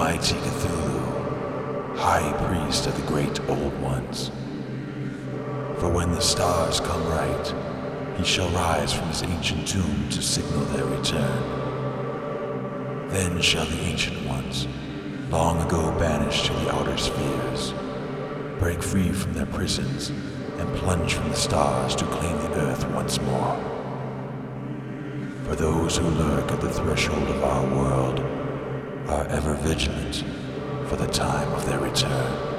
mighty Cthulhu, high priest of the great old ones. For when the stars come right, he shall rise from his ancient tomb to signal their return. Then shall the ancient ones, long ago banished to the outer spheres, break free from their prisons and plunge from the stars to claim the earth once more. For those who lurk at the threshold of our world are ever vigilant for the time of their return.